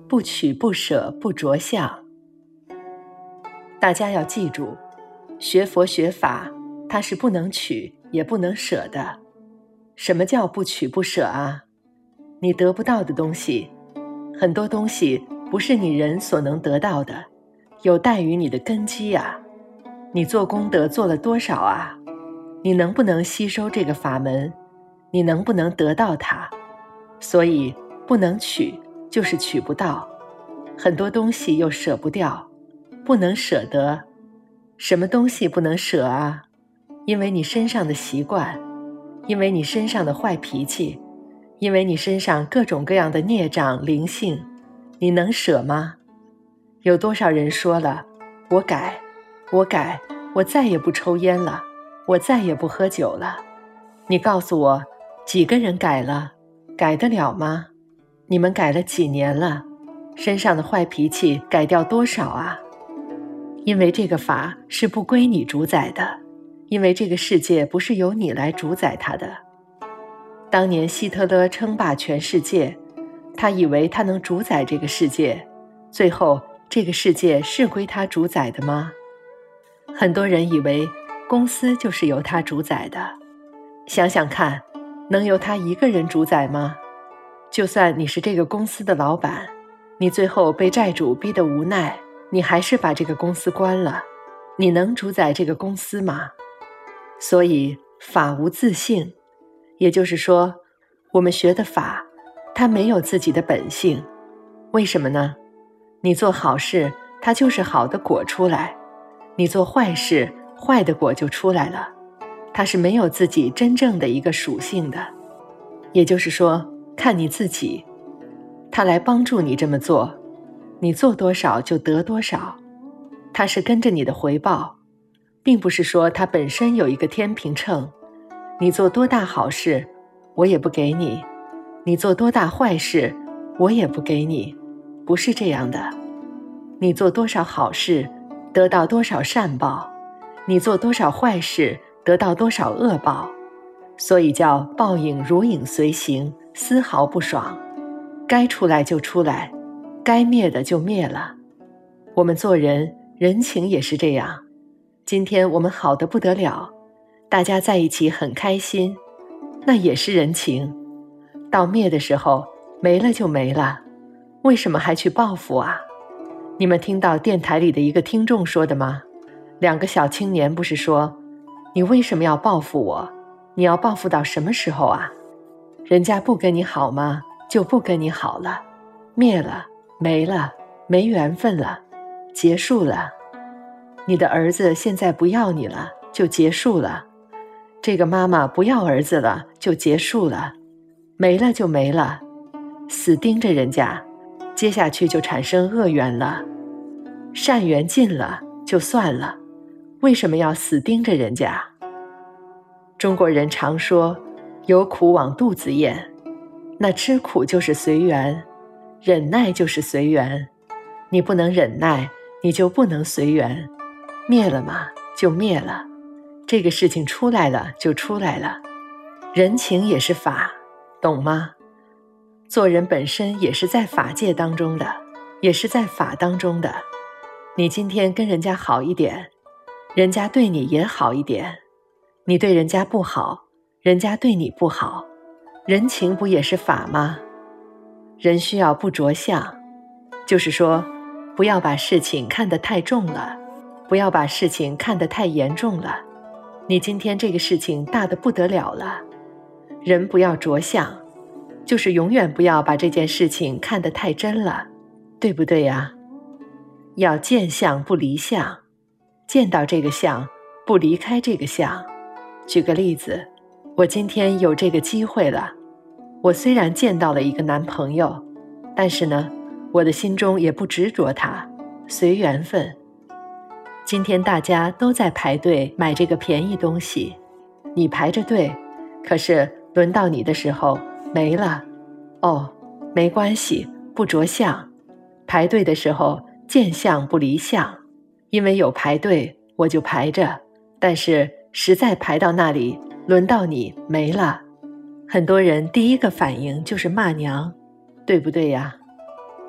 不取不舍不着相。大家要记住，学佛学法，它是不能取也不能舍的。什么叫不取不舍啊？你得不到的东西，很多东西不是你人所能得到的，有待于你的根基啊。你做功德做了多少啊？你能不能吸收这个法门？你能不能得到它？所以不能取就是取不到，很多东西又舍不掉，不能舍得。什么东西不能舍啊？因为你身上的习惯，因为你身上的坏脾气，因为你身上各种各样的孽障灵性，你能舍吗？有多少人说了，我改，我再也不抽烟了，我再也不喝酒了。你告诉我，几个人改了？改得了吗？你们改了几年了？身上的坏脾气改掉多少啊？因为这个法是不归你主宰的，因为这个世界不是由你来主宰它的。当年希特勒称霸全世界，他以为他能主宰这个世界，最后这个世界是归他主宰的吗？很多人以为公司就是由他主宰的，想想看，能由他一个人主宰吗？就算你是这个公司的老板，你最后被债主逼得无奈，你还是把这个公司关了，你能主宰这个公司吗？所以法无自性，也就是说，我们学的法，它没有自己的本性。为什么呢？你做好事，它就是好的果出来；你做坏事，坏的果就出来了。它是没有自己真正的一个属性的。也就是说，看你自己，它来帮助你这么做，你做多少就得多少，它是跟着你的回报，并不是说它本身有一个天平秤，你做多大好事，我也不给你；你做多大坏事，我也不给你，不是这样的。你做多少好事，得到多少善报；你做多少坏事，得到多少恶报。所以叫报应如影随形，丝毫不爽。该出来就出来，该灭的就灭了。我们做人，人情也是这样。今天我们好得不得了，大家在一起很开心，那也是人情。到灭的时候，没了就没了，为什么还去报复啊？你们听到电台里的一个听众说的吗？2个小青年不是说，你为什么要报复我？你要报复到什么时候啊？人家不跟你好吗？就不跟你好了，灭了，没了，没缘分了，结束了。你的儿子现在不要你了，就结束了。这个妈妈不要儿子了，就结束了，没了就没了。死盯着人家，接下去就产生恶缘了。善缘尽了就算了，为什么要死盯着人家？中国人常说，有苦往肚子咽，那吃苦就是随缘，忍耐就是随缘。你不能忍耐，你就不能随缘。灭了嘛，就灭了。这个事情出来了就出来了。人情也是法，懂吗？做人本身也是在法界当中的，也是在法当中的。你今天跟人家好一点，人家对你也好一点。你对人家不好，人家对你不好，人情不也是法吗？人需要不着相，就是说，不要把事情看得太重了，不要把事情看得太严重了。你今天这个事情大得不得了了，人不要着相，就是永远不要把这件事情看得太真了，对不对呀？要见相不离相，见到这个相，不离开这个相。举个例子，我今天有这个机会了，我虽然见到了一个男朋友，但是呢，我的心中也不执着他，随缘分。今天大家都在排队买这个便宜东西，你排着队，可是轮到你的时候没了，哦，没关系，不着相。排队的时候见相不离相，因为有排队我就排着，但是实在排到那里，轮到你没了。很多人第一个反应就是骂娘，对不对呀？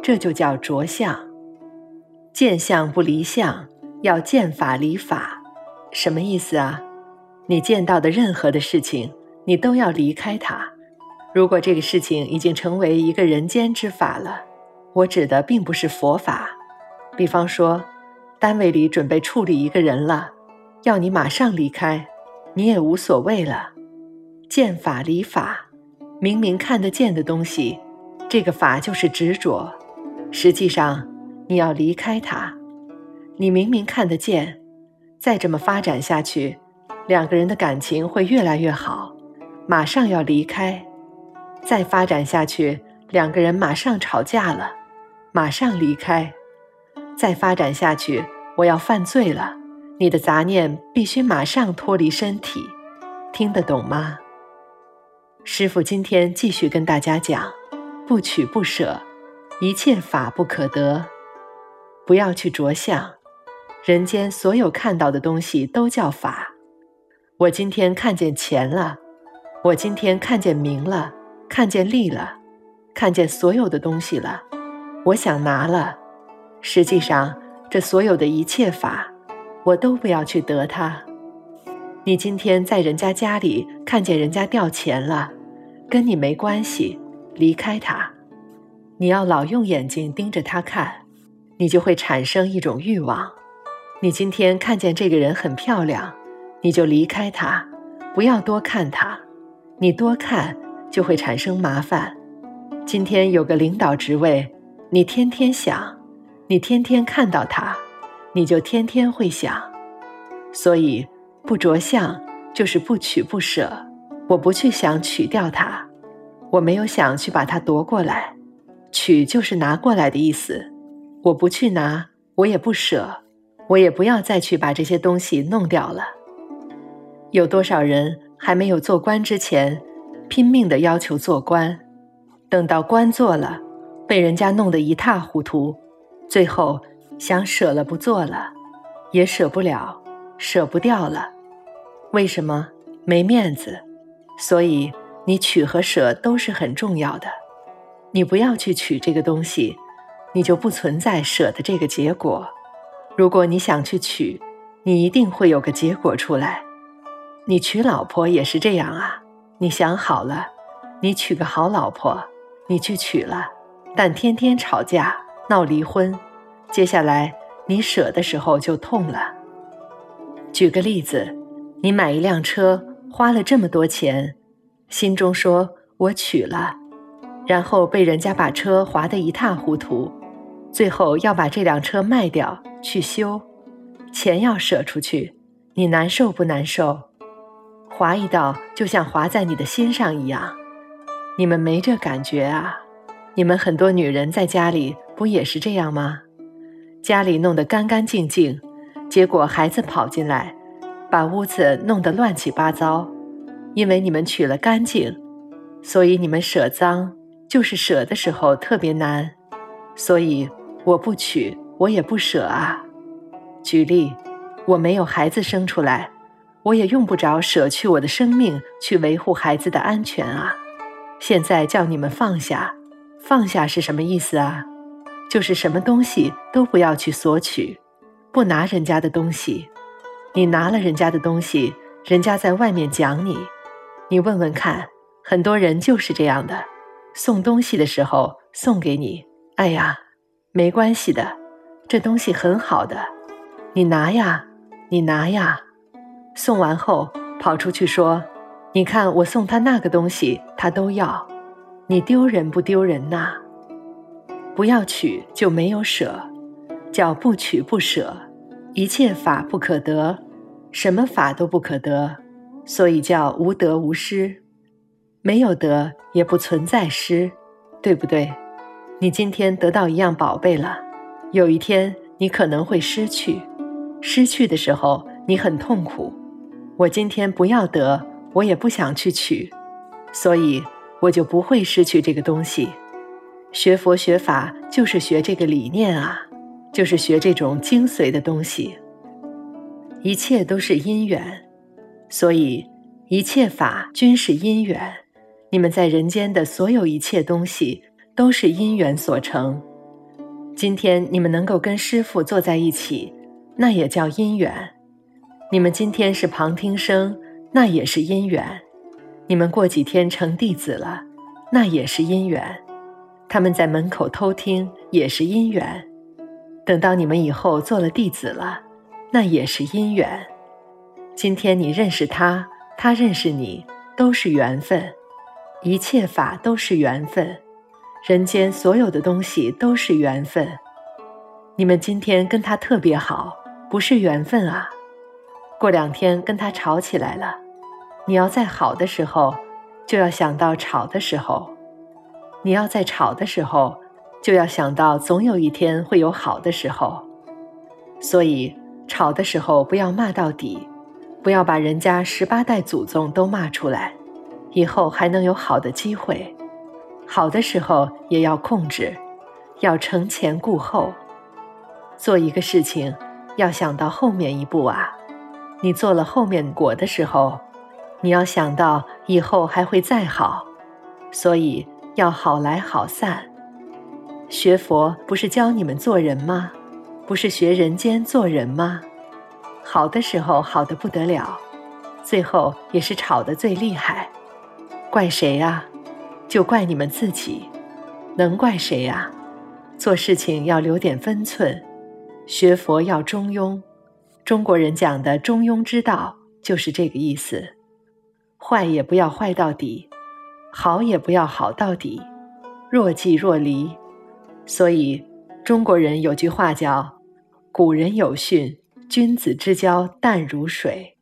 这就叫着相。见相不离相，要见法离法。什么意思啊？你见到的任何的事情，你都要离开它。如果这个事情已经成为一个人间之法了，我指的并不是佛法。比方说，单位里准备处理一个人了，要你马上离开，你也无所谓了。见法离法，明明看得见的东西，这个法就是执着，实际上你要离开它。你明明看得见，再这么发展下去，两个人的感情会越来越好，马上要离开。再发展下去，两个人马上吵架了，马上离开。再发展下去，我要犯罪了，你的杂念必须马上脱离身体。听得懂吗？师父今天继续跟大家讲，不取不舍，一切法不可得。不要去着相，人间所有看到的东西都叫法。我今天看见钱了，我今天看见名了，看见利了，看见所有的东西了，我想拿了。实际上，这所有的一切法，我都不要去得它。你今天在人家家里看见人家掉钱了，跟你没关系，离开它。你要老用眼睛盯着它看，你就会产生一种欲望。你今天看见这个人很漂亮，你就离开他，不要多看他。你多看就会产生麻烦。今天有个领导职位，你天天想，你天天看到他，你就天天会想。所以不着相就是不取不舍。我不去想取掉它，我没有想去把它夺过来。取就是拿过来的意思，我不去拿，我也不舍，我也不要再去把这些东西弄掉了。有多少人还没有做官之前，拼命地要求做官，等到官做了，被人家弄得一塌糊涂，最后想舍了不做了，也舍不了，舍不掉了。为什么？没面子。所以你取和舍都是很重要的。你不要去取这个东西，你就不存在舍的这个结果。如果你想去取，你一定会有个结果出来。你娶老婆也是这样啊，你想好了，你娶个好老婆，你去娶了，但天天吵架闹离婚，接下来你舍的时候就痛了。举个例子，你买一辆车花了这么多钱，心中说我娶了，然后被人家把车划得一塌糊涂，最后要把这辆车卖掉去修，钱要舍出去，你难受不难受？划一道就像划在你的心上一样。你们没这感觉啊？你们很多女人在家里不也是这样吗？家里弄得干干净净，结果孩子跑进来，把屋子弄得乱七八糟。因为你们取了干净，所以你们舍脏，就是舍的时候特别难。所以我不取，我也不舍啊。举例，我没有孩子生出来，我也用不着舍去我的生命去维护孩子的安全啊。现在叫你们放下，放下是什么意思啊？就是什么东西都不要去索取，不拿人家的东西。你拿了人家的东西，人家在外面讲你。你问问看，很多人就是这样的，送东西的时候送给你，哎呀，没关系的，这东西很好的，你拿呀，你拿呀。送完后跑出去说，你看我送他那个东西，他都要，你丢人不丢人呐？不要取就没有舍，叫不取不舍，一切法不可得，什么法都不可得，所以叫无得无失。没有得也不存在失，对不对？你今天得到一样宝贝了，有一天你可能会失去，失去的时候你很痛苦。我今天不要得，我也不想去取，所以我就不会失去这个东西。学佛学法就是学这个理念啊，就是学这种精髓的东西。一切都是因缘，所以一切法均是因缘。你们在人间的所有一切东西都是因缘所成， 今天你们能够跟师父坐在一起，那也叫因缘。你们今天是旁听生，那也是因缘。你们过几天成弟子了，那也是因缘。他们在门口偷听，也是因缘。等到你们以后做了弟子了，那也是因缘。今天你认识他，他认识你，都是缘分。一切法都是缘分，人间所有的东西都是缘分。你们今天跟他特别好，不是缘分啊。过2天跟他吵起来了，你要在好的时候，就要想到吵的时候；你要在吵的时候，就要想到总有一天会有好的时候。所以吵的时候不要骂到底，不要把人家18代祖宗都骂出来，以后还能有好的机会。好的时候也要控制，要承前顾后。做一个事情要想到后面一步啊，你做了后面果的时候，你要想到以后还会再好，所以要好来好散。学佛不是教你们做人吗？不是学人间做人吗？好的时候好得不得了，最后也是吵得最厉害。怪谁啊？就怪你们自己，能怪谁啊？做事情要留点分寸，学佛要中庸。中国人讲的中庸之道就是这个意思。坏也不要坏到底，好也不要好到底，若即若离。所以中国人有句话叫古人有训，君子之交淡如水。